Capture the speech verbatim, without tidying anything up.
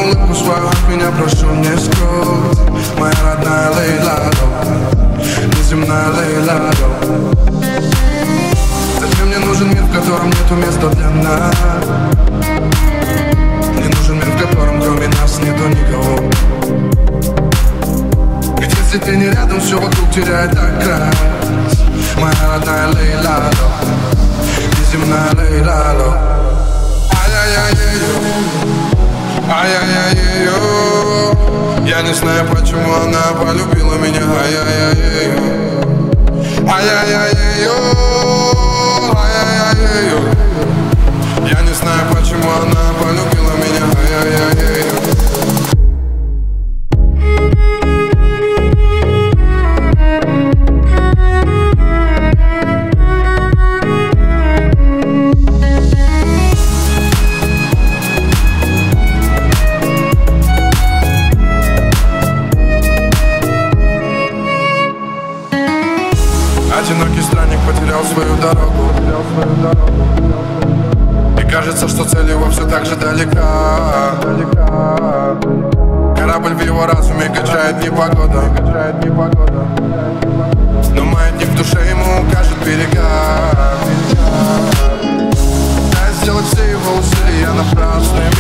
улыбку свою от меня прошу не скрой. Моя родная Лейла, неземная Лейла. Зачем мне нужен мир, в котором нету места для нас? Мне нужен мир, в котором кроме нас нету никого. Ведь если ты не рядом, все вокруг теряет окрас. Моя родная Лейла, неземная Лейла. Ай-яй-яй-яй-ё, ай-яй-яй-яй-ё. Я не знаю, почему она полюбила меня. Ай-яй-яй-яй-ё, ай-яй-яй-яй-ё, ай-яй-яй-яй-ё. Я не знаю, почему она полюбила меня. Ай-яй-яй-яй-ё. Одинокий странник потерял свою дорогу, и кажется, что цель его все так же далека. Корабль в его разуме качает непогода, но маятник в душе ему укажет берега. Пытаясь сделать все его усилия напрасными.